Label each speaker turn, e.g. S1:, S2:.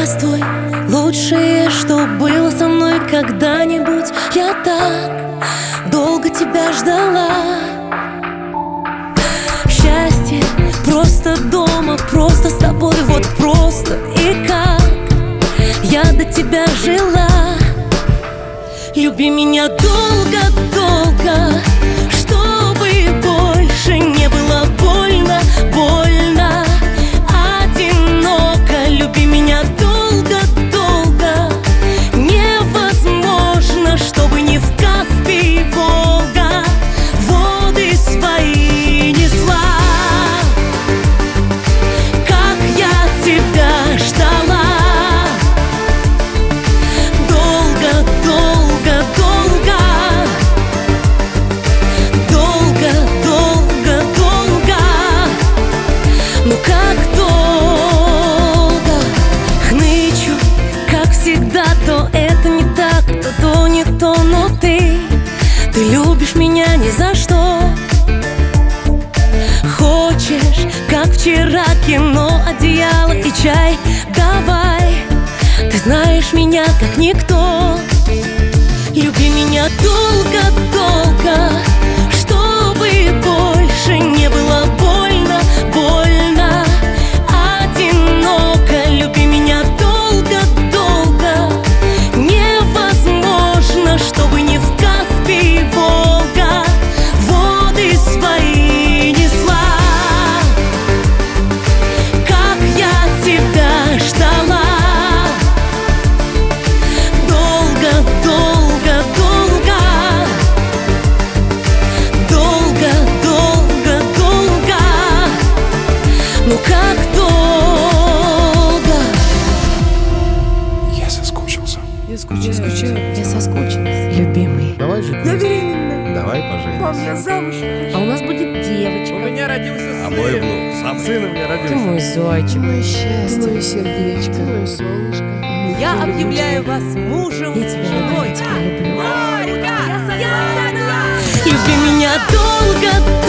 S1: Здравствуй, лучшее, что было со мной когда-нибудь. Я так долго тебя ждала. Счастье просто дома, просто с тобой, вот просто и как я до тебя жила. Люби меня долго-долго, чтобы больше не было больно, больно, одиноко. Люби меня долго-долго, невозможно, чтобы не в Каспий, Волга воды свои несла. Как я тебя ждала. То это не так, то не то, но ты любишь меня ни за что. Хочешь, как вчера, кино, одеяло и чай. Давай, ты знаешь меня как никто. Люби меня долго-долго, чтобы больше не было больно, больно, одиноко. Люби меня чтобы не в Каспий, Волга воды свои несла. Как я тебя ждала. Долго-долго-долго, долго-долго-долго, ну как долго.
S2: Я соскучился.
S3: Я скучаю.
S1: Я соскучилась, любимый.
S2: Давай жить.
S3: Я беременна.
S2: Давай поженимся.
S3: Я замуж.
S1: А у нас будет девочка.
S3: У меня родился сын.
S2: А мой внук.
S3: Сын у меня родился.
S1: Ты мой зайчик, мое
S4: Ты
S1: счастье,
S4: мое сердечко, ты мое солнышко.
S3: Я объявляю вас мужем
S1: я тебя люблю,
S3: женой.
S1: я тебя люблю.
S3: Я согласна.
S1: Люби меня долго.